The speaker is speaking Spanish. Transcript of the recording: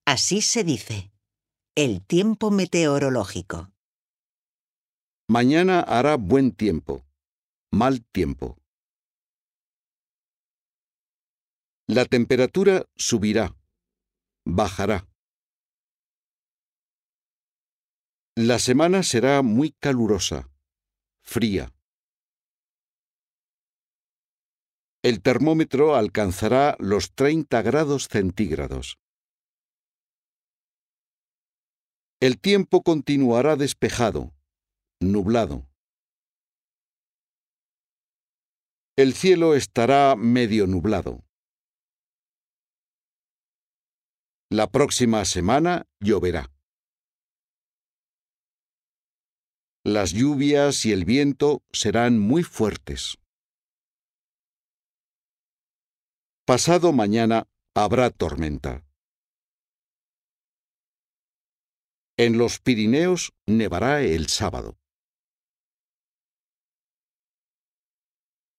Así se dice. El tiempo meteorológico. Mañana hará buen tiempo, mal tiempo. La temperatura subirá, bajará. La semana será muy calurosa, fría. El termómetro alcanzará los 30 grados centígrados. El tiempo continuará despejado, nublado. El cielo estará medio nublado. La próxima semana lloverá. Las lluvias y el viento serán muy fuertes. Pasado mañana habrá tormenta. En los Pirineos nevará el sábado.